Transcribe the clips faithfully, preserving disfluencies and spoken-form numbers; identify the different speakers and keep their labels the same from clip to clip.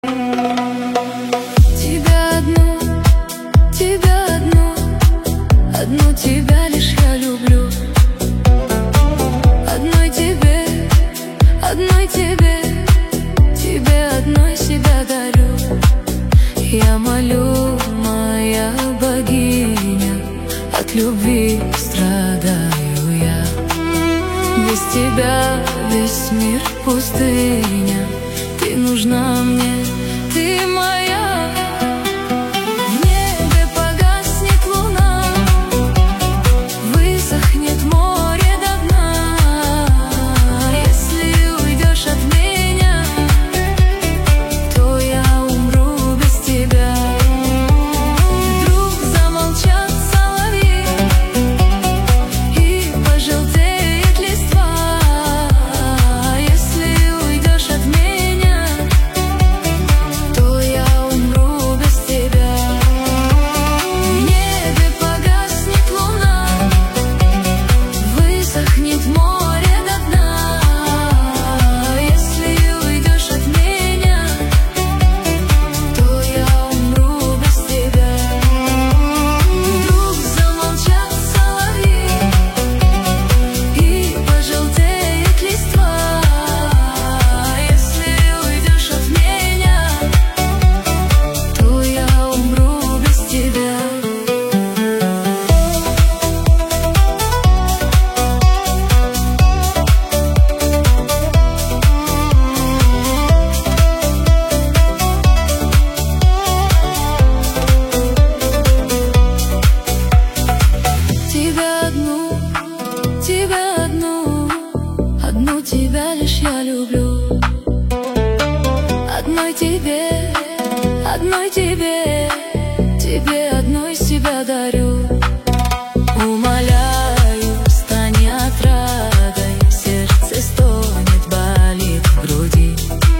Speaker 1: Тебя одну, тебя одну, одну тебя лишь я люблю. Одной тебе, одной тебе, тебе одной себя дарю. Я молю, моя богиня, от любви страдаю я. Без тебя весь мир пустыня, ты нужна мне, ты моя. В небе погаснет луна, высохнет море до дна. Если уйдешь от меня, то я умру без тебя. Вдруг замолчат соловьи и пожелтеет листва. Если уйдешь от меня, то я умру без тебя. В небе погаснет луна, высохнет море до дна. Если уйдешь от меня, то я умру без тебя. Вдруг замолчат соловьи и пожелтеет листва. Если уйдешь от меня, то я умру без тебя. Тебя одну, тебя одну, одну тебя лишь я люблю. Одной тебе, одной тебе, тебе одной себя дарю. Умоляю, стань отрадой, сердце стонет, болит в груди.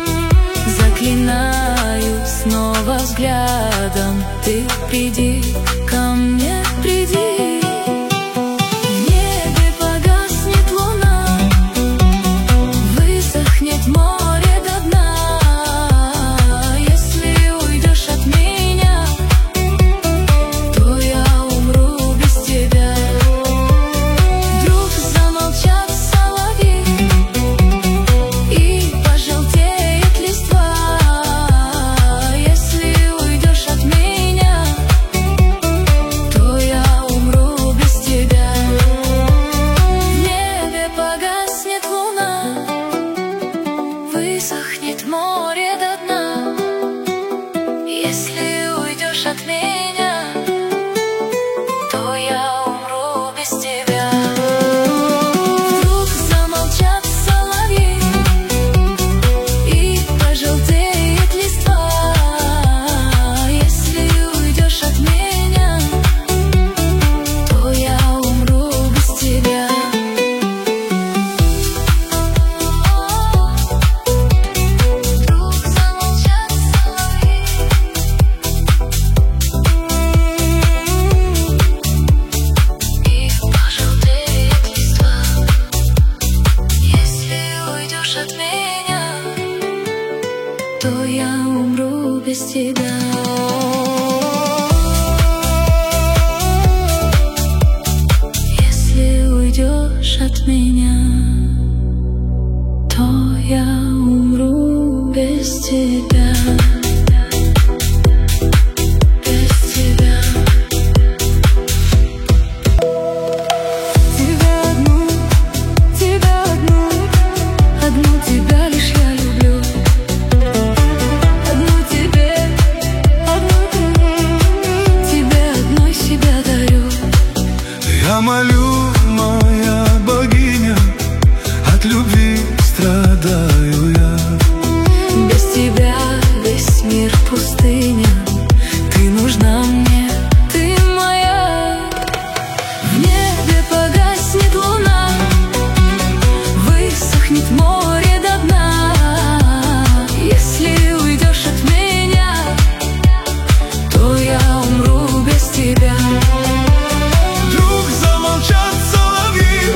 Speaker 1: Заклинаю снова взглядом, ты приди ко мне, приди. В небе погаснет луна, высохнет море до дна. Если уйдешь от меня, то я умру без тебя. Вдруг замолчат соловьи и пожелтеет листва. Если уйдешь от меня, то я умру без тебя. В небе погаснет луна, высохнет море до дна. Если уйдешь от меня, то я умру без тебя. Вдруг замолчат соловьи и пожелтеет листва. Если уйдешь от меня, то я умру без тебя. Вдруг замолчат соловьи и пожелтеет листва. Если уйдешь от меня, то я умру без тебя. Если уйдешь от меня, то я умру без тебя. Без тебя. Тебя одну, тебя одну, одну тебя лишь я люблю. Одну тебе, одну тебе, тебе одной себя дарю.
Speaker 2: Я молю, моя богиня, от любви страдаю я.
Speaker 1: Без тебя весь мир пустыня, ты нужна мне, ты моя. В небе погаснет луна, высохнет море до дна. Если уйдешь от меня, то я умру без тебя.
Speaker 2: Вдруг замолчат соловьи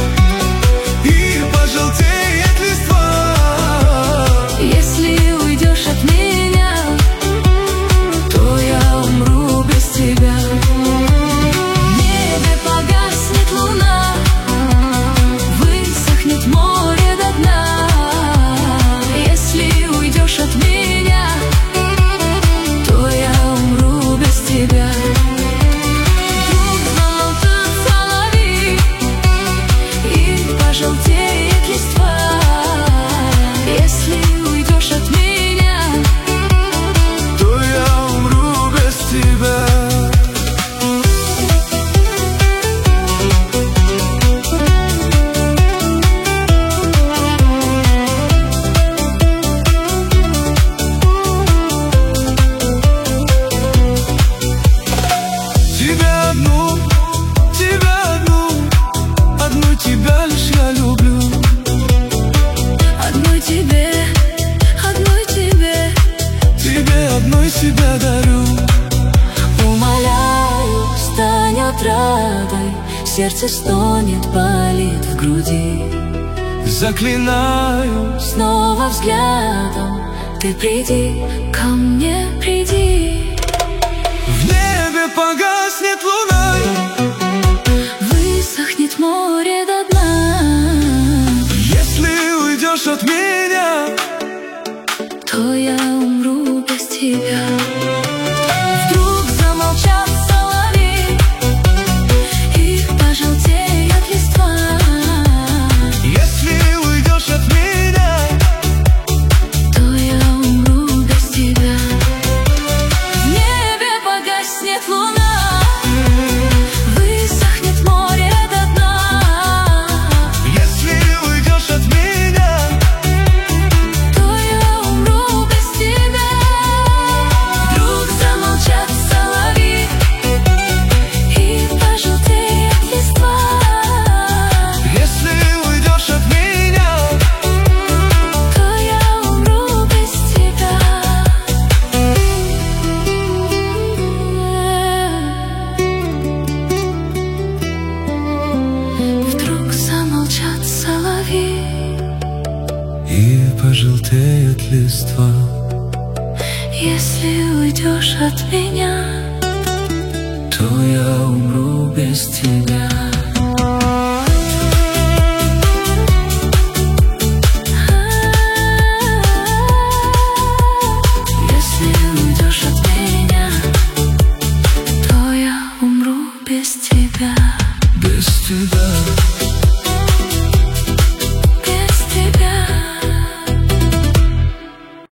Speaker 2: и пожелтеет листва.
Speaker 1: Если уйдешь от меня,
Speaker 2: себя дарю.
Speaker 1: Умоляю, стань отрадой, сердце стонет, болит в груди.
Speaker 2: Заклинаю,
Speaker 1: Снова взглядом ты приди, ко мне приди.
Speaker 2: в небе погаснет луна,
Speaker 1: Высохнет море до дна.
Speaker 2: если уйдешь от меня,
Speaker 1: То я умру без тебя. Вдруг замолчат соловьи, и пожелтеет листва.
Speaker 2: если уйдешь от меня,
Speaker 1: То я умру без тебя. В небе погаснет луна, высохнет море до дна.
Speaker 2: если уйдешь от меня,
Speaker 1: То я умру без тебя. Вдруг замолчат соловьи, и пожелтеет листва.
Speaker 2: если уйдешь от меня,
Speaker 1: То я умру без тебя. Вдруг замолчат соловьи,
Speaker 2: и пожелтеют листва.
Speaker 1: если уйдешь от меня,
Speaker 2: То я умру без тебя.